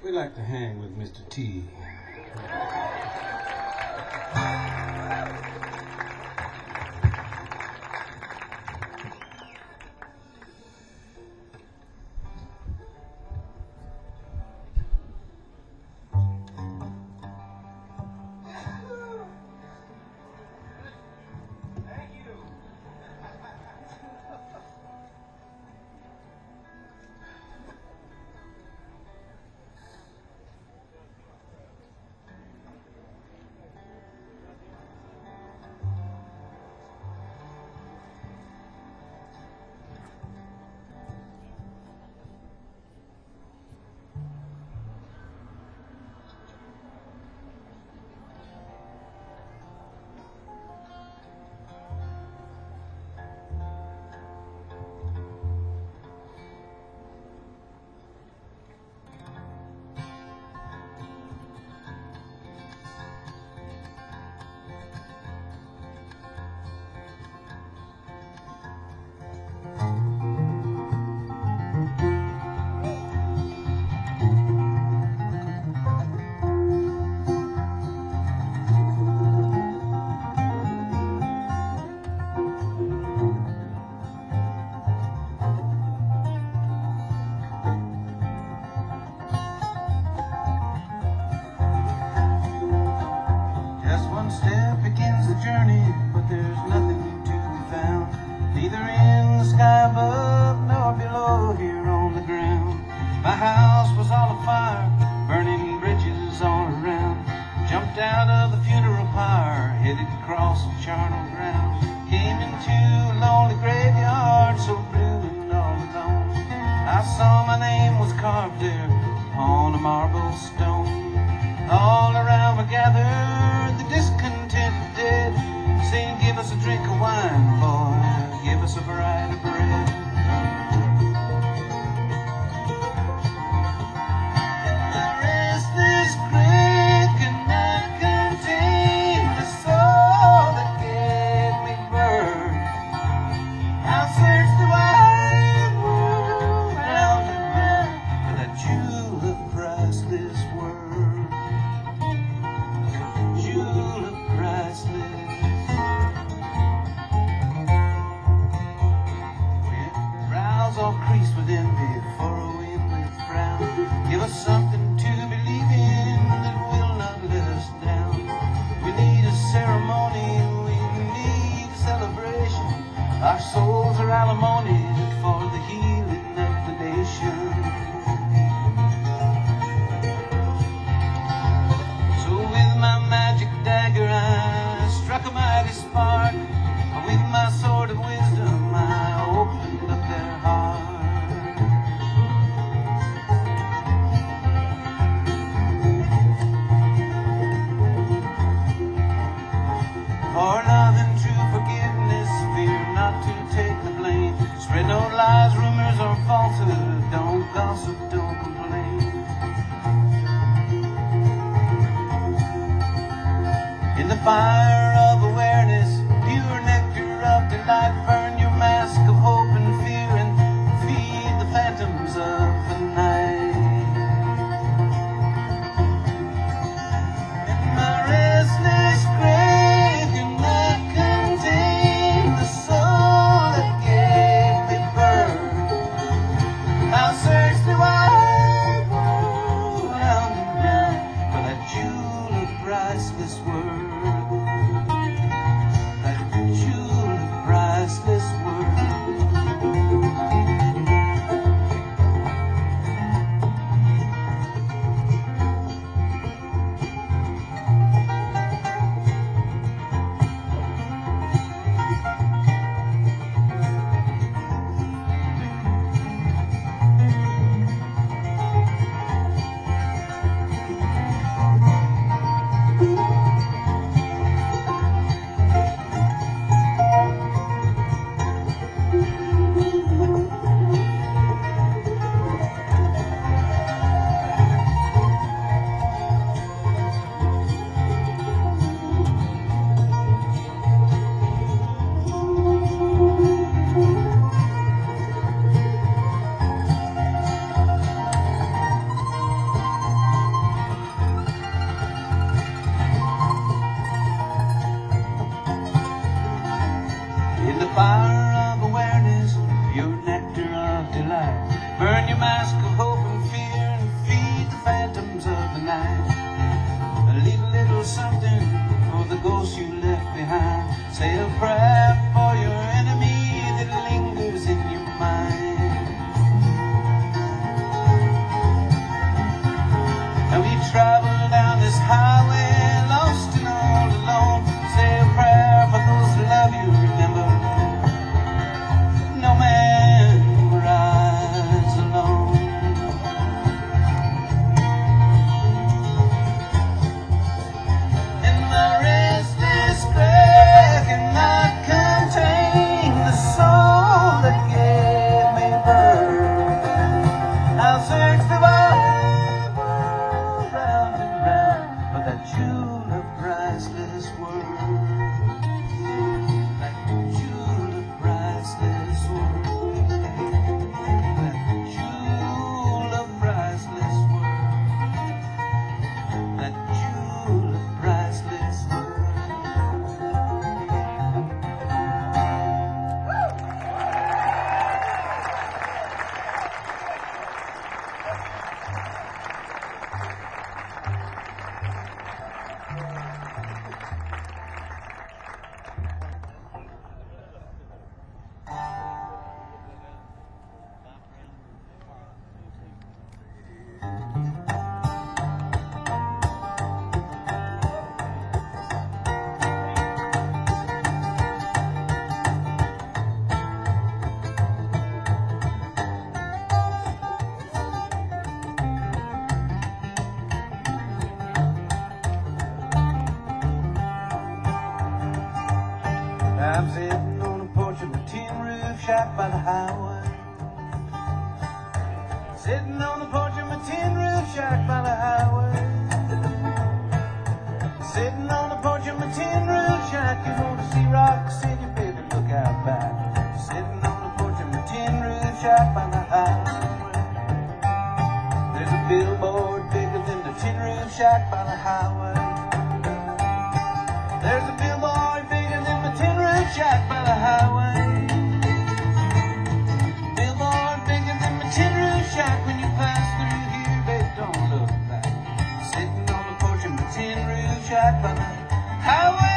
We like to hang with Mr. T. Step begins the journey, but there's nothing to be found, neither in the sky above nor below here on the ground. My house was all afire, burning bridges all around. Jumped out of the funeral pyre, headed across the charnel ground. Came into a lonely graveyard, so blue and all alone. I saw my name was carved there on a marble stone. All around were gathered the discontent dead, saying, "Give us a drink of wine, boy, give us a bite of bread." And my restless grave cannot contain the soul that gave me birth. I'll search the wide world round and round for that jewel of priceless worth. Jewel of priceless. When brows all creased with envy, furrowing with frown, give us something to believe in that will not let us down. We need a ceremony, we need a celebration. Our souls are alimony for the healing of the nation. Dagger, I struck a mighty spark. With my sword of wisdom, I opened up their heart. For love and true forgiveness, fear not to take the blame. Spread no lies, rumors, or falsehood. Don't gossip, don't complain. In the fire of awareness, pure nectar of delight, burn your mask of hope and fear and feed the phantoms of the night. And my restless grave cannot contain the soul that gave me birth. I'll search the wide world round and round for that jewel of priceless worth. jewel of priceless worth. That jewel of priceless worth. That jewel of priceless worth. That jewel of priceless worth. I'm sitting on the porch of a tin roof shack by the highway. Sitting on the porch of a tin roof shack by the highway. Sitting on the porch of a tin roof shack, you want to see Rock City, baby, look out back. Sitting on the porch of a tin roof shack by the highway. There's a billboard bigger than the tin roof shack by the highway. There's a billboard bigger than the tin roof shack by the highway. Billboard bigger than my tin roof shack. When you pass through here, babe, don't look back. Sitting on the porch of my tin roof shack by the highway.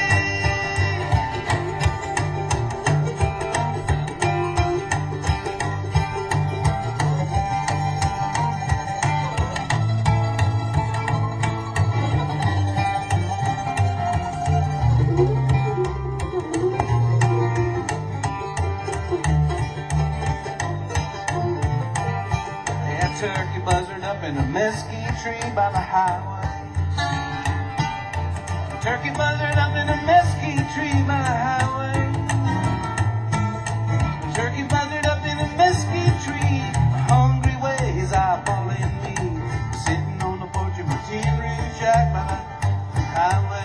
Turkey buzzard up in a mesquite tree by the highway. Turkey buzzard up in a mesquite tree by the highway. Turkey buzzard up in a mesquite tree. Hungry ways eyeballing me. Sitting on the porch of a tin roof shack by the highway.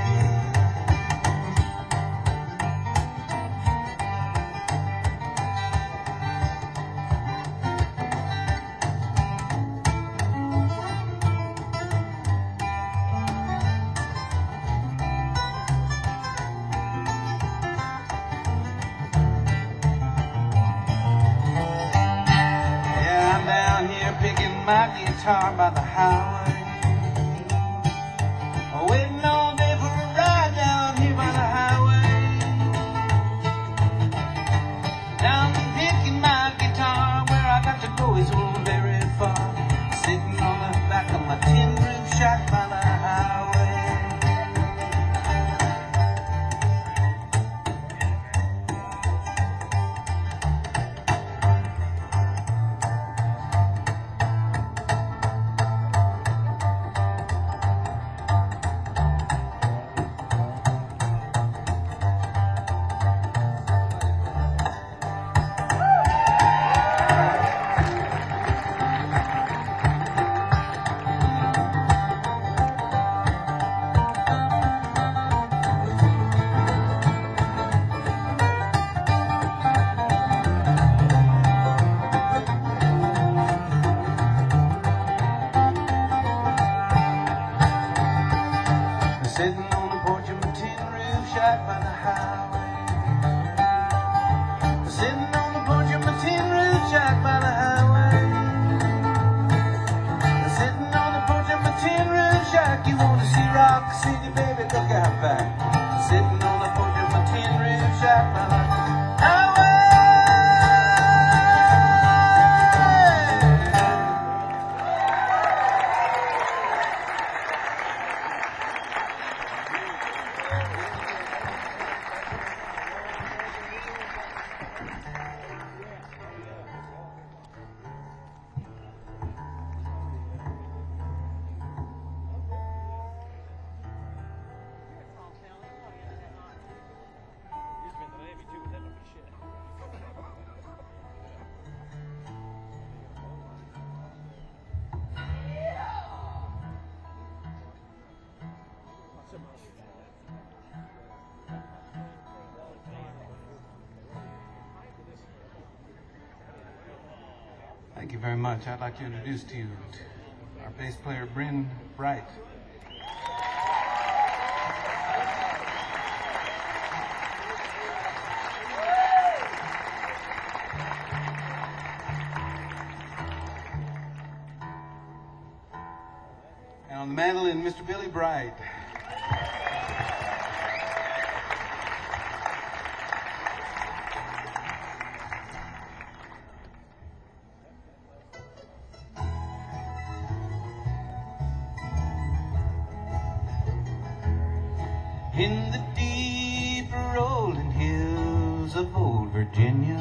My guitar by the highway, waiting all day for a ride down here by the highway. Now I'm picking my guitar, where I got to go is all very far. Sitting on the back of my tin roof shack by the highway. Sitting on the porch of a tin roof shack by the highway. Sitting on the porch of a tin roof shack by the highway. Sitting on the porch of a tin roof shack, you want to see Rock City, baby, look out back. Sitting on the porch of a tin roof shack by the highway. Thank you very much. I'd like to introduce to you our bass player, Bryn Bright. And on the mandolin, Mr. Billy Bright. In the deep rolling hills of old Virginia,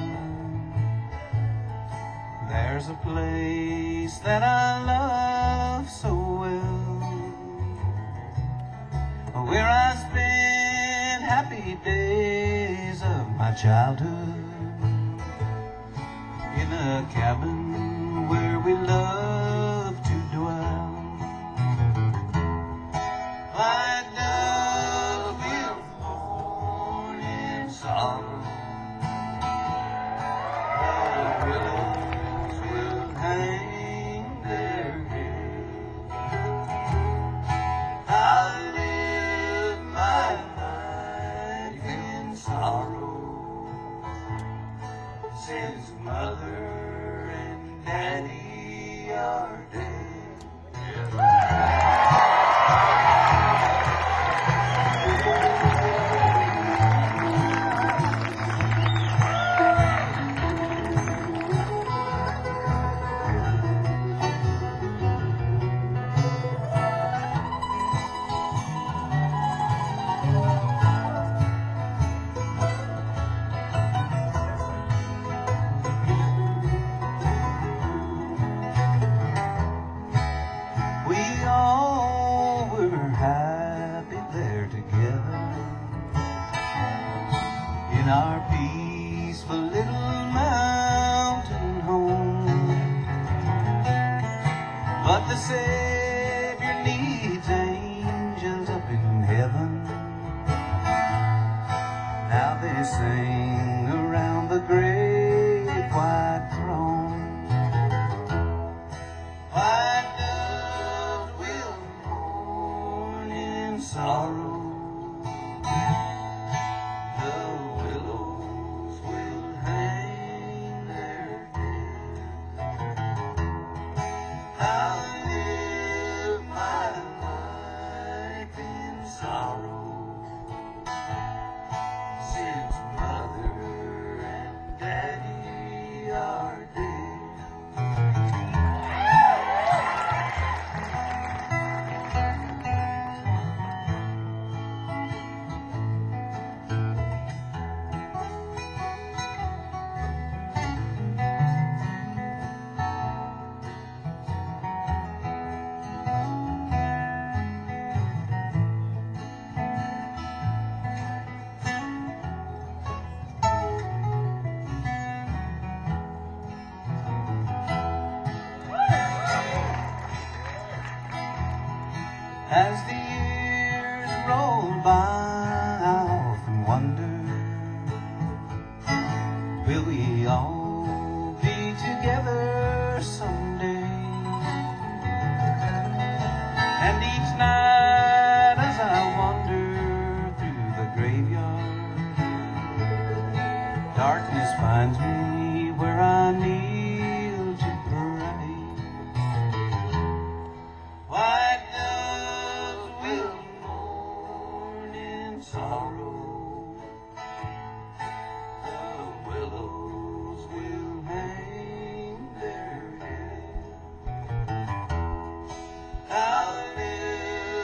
there's a place that I love so well, where I spent happy days of my childhood, in a cabin where we loved to dwell. Like doves will mourn in sorrow, the willows will hang their head. I'll live my life in sorrow, since mother and daddy are dead. In our peaceful little mountain home, but the Savior needs angels up in heaven. Now they sing around the great white throne. White doves will mourn in sorrow, since mother and daddy are As the years roll by, I often wonder, will we all be together someday? And each night as I wander through the graveyard, darkness finds me where I kneel to pray. White doves will mourn in sorrow, the willows will hang their head. I'll live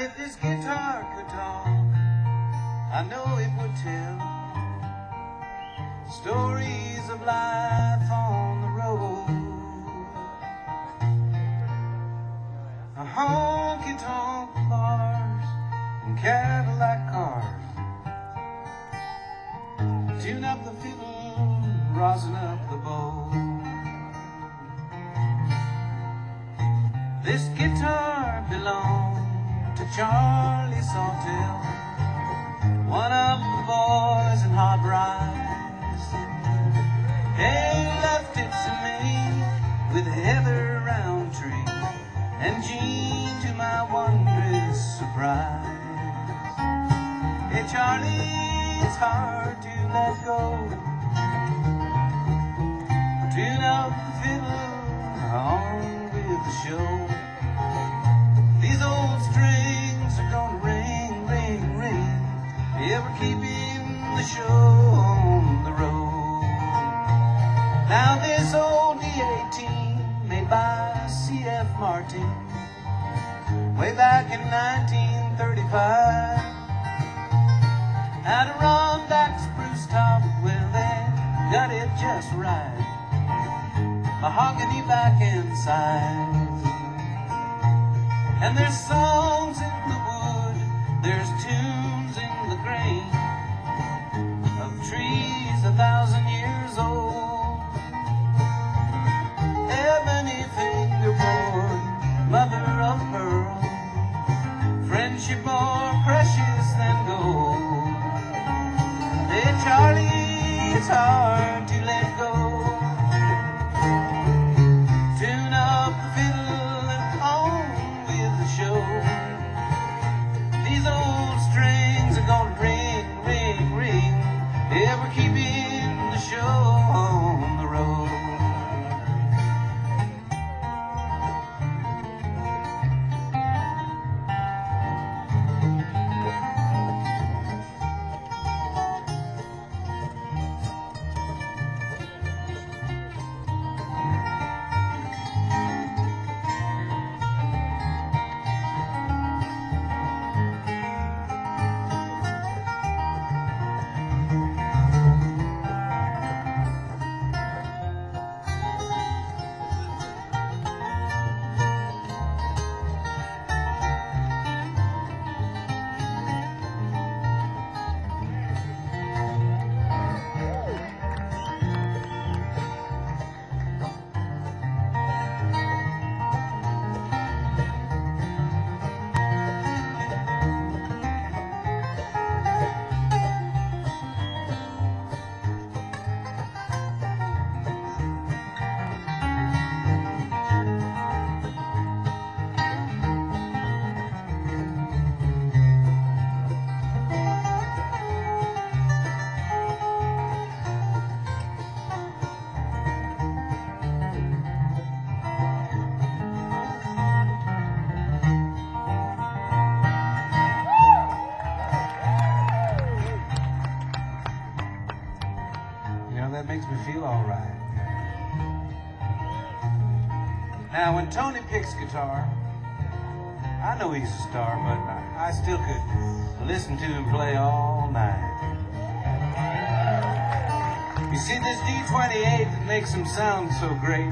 if this guitar could talk, I know it would tell stories of life on the road. Honky-tonk bars and Cadillac cars, tune up the fiddle, rosin up the bow. This guitar belonged to Charlie Sawtell, one of the boys in Hot Rice. He left it to me with Heather Roundtree and Jean, to my wondrous surprise. Hey Charlie, it's hard to let go. Tune up the fiddle, on with the show. These old strings are gonna ring, ring, ring, yeah, we're keeping the show on the road. Now this old D18 made by C.F. Martin way back in 1935 Adirondack spruce top, well they got it just right, mahogany back and sides. And there's songs in the wood, there's tunes in the grain of trees 1,000 years old. Ebony fingerboard, mother of pearl, friendship more precious than gold. Hey Charlie, it's hard to let go. Tune up the fiddle and on with the show. These old strings are gonna ring, ring, ring, yeah, we're keeping the show on the road. That makes me feel all right. Now, when Tony picks guitar, I know he's a star, but I still could listen to him play all night. You see, this D28 that makes him sound so great,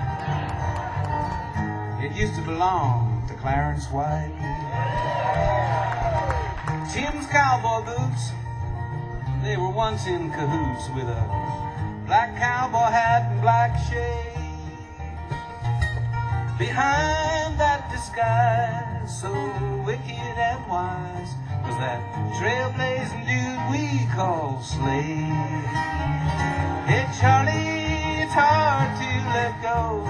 it used to belong to Clarence White. Tim's cowboy boots, they were once in cahoots with a black cowboy hat and black shades. Behind that disguise, so wicked and wise, was that trailblazing dude we call Slade. Hey Charlie, it's hard to let go.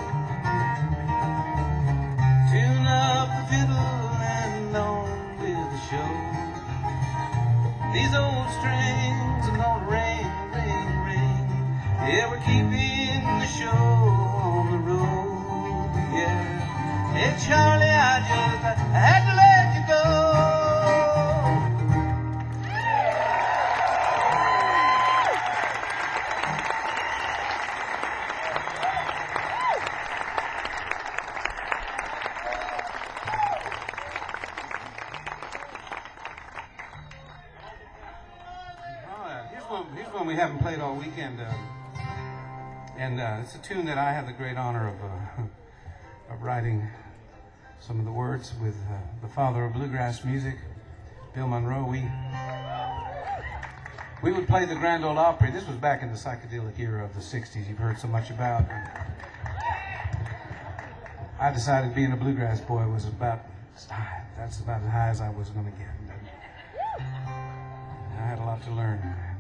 Tune up the fiddle and on with the show. These old strings are gonna ring, ring, ring, yeah, we're keeping the show on the road. Yeah. Hey Charlie, I had to let you go. haven't played all weekend, and it's a tune that I have the great honor of writing some of the words with the father of bluegrass music, Bill Monroe. We would play the Grand Ole Opry. This was back in the psychedelic era of the 60s you've heard so much about. I decided being a bluegrass boy was that's about as high as I was going to get. I had a lot to learn.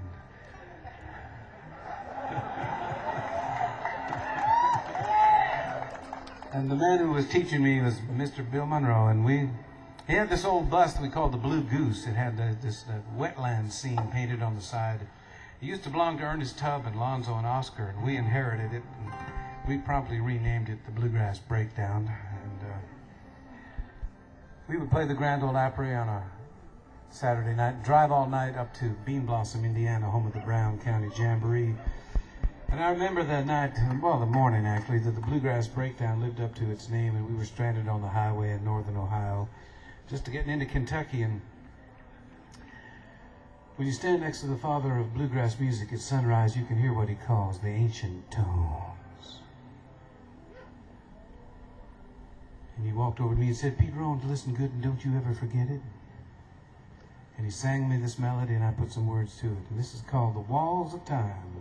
And the man who was teaching me was Mr. Bill Monroe, and he had this old bus that we called the Blue Goose. It had this wetland scene painted on the side. It used to belong to Ernest Tubb and Lonzo and Oscar, and we inherited it. And we promptly renamed it the Bluegrass Breakdown. And we would play the Grand Ole Opry on a Saturday night, drive all night up to Bean Blossom, Indiana, home of the Brown County Jamboree. And I remember that night, well, the morning actually, that the Bluegrass Breakdown lived up to its name, and we were stranded on the highway in northern Ohio, just getting into Kentucky. And when you stand next to the father of bluegrass music at sunrise, you can hear what he calls the ancient tones. And he walked over to me and said, "Pete Rowan, listen good and don't you ever forget it." And he sang me this melody, and I put some words to it. And this is called The Walls of Time.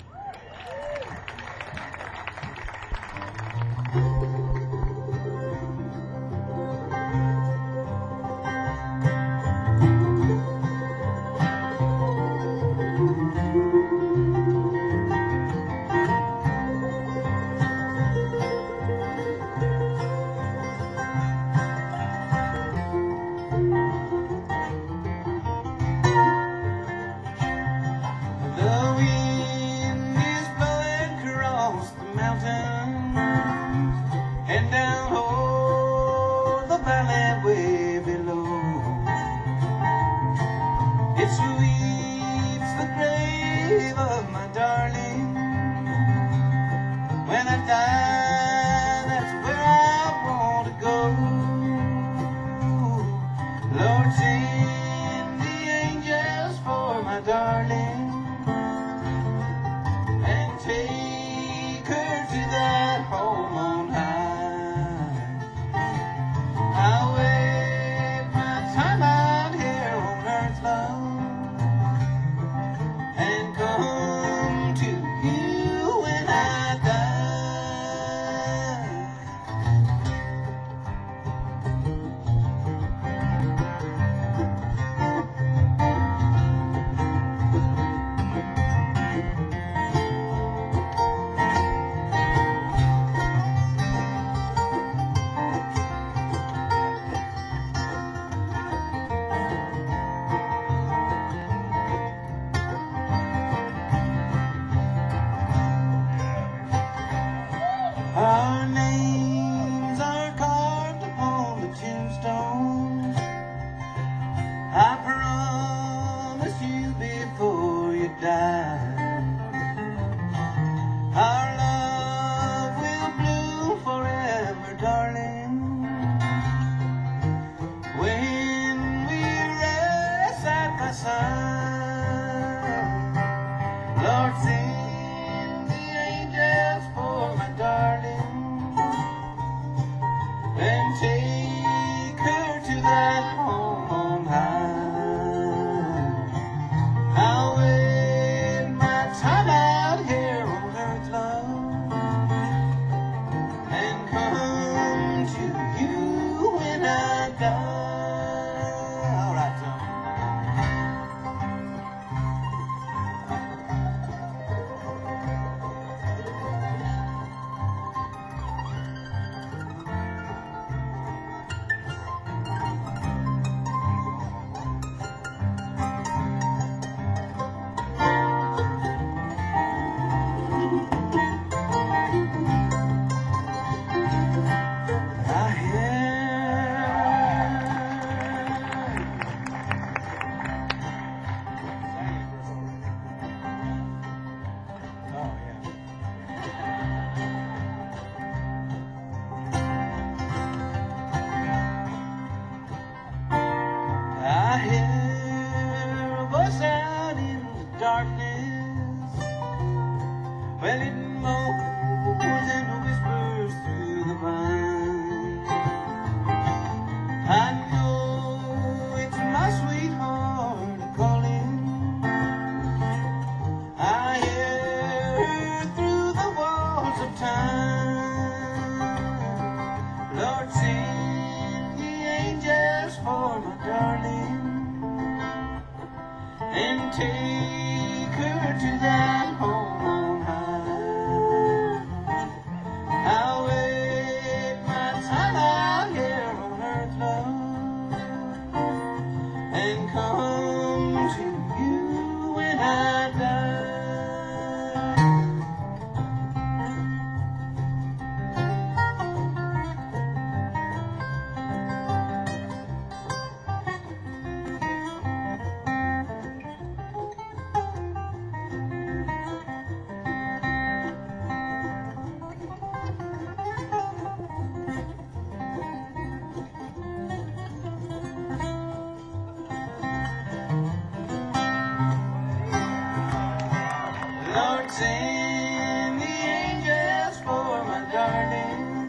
send the angels for my darling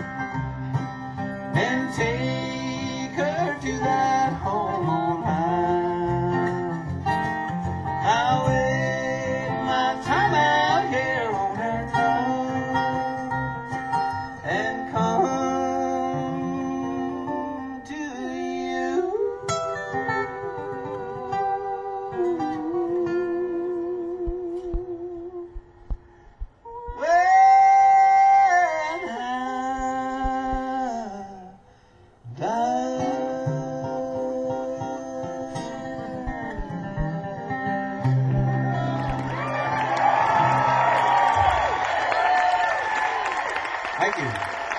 and take her to that home on high. I'll wait my time out here on earth and come to you. Thank you.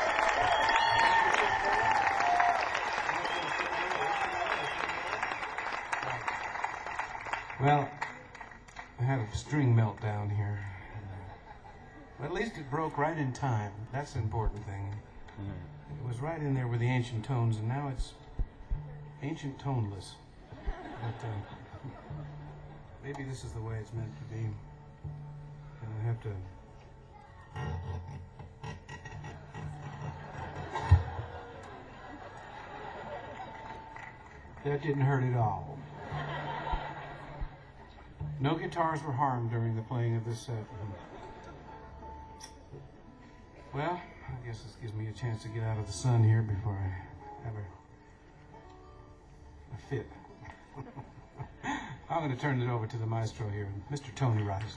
Well, I had a string meltdown here. But at least it broke right in time. That's the important thing. It was right in there with the ancient tones, and now it's ancient toneless. But maybe this is the way it's meant to be. And I have to... That didn't hurt at all. No guitars were harmed during the playing of this set. Well, I guess this gives me a chance to get out of the sun here before I have a fit. I'm going to turn it over to the maestro here, Mr. Tony Rice.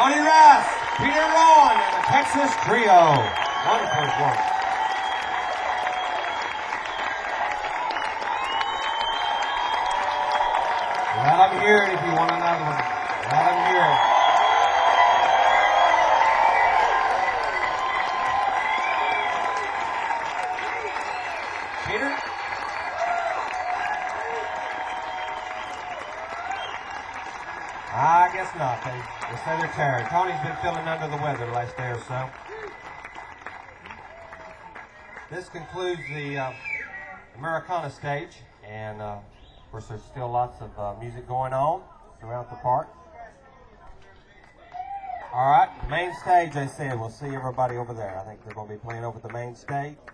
Tony Russ, Peter Rowan, and the Texas Trio. Wonderful work. Let them hear it if you want another one. Let them hear it. Peter? I guess not. They say they're tired. Tony's been feeling under the weather the last day or so. This concludes the Americana stage, and of course there's still lots of music going on throughout the park. All right, main stage, they said. We'll see everybody over there. I think they're going to be playing over at the main stage.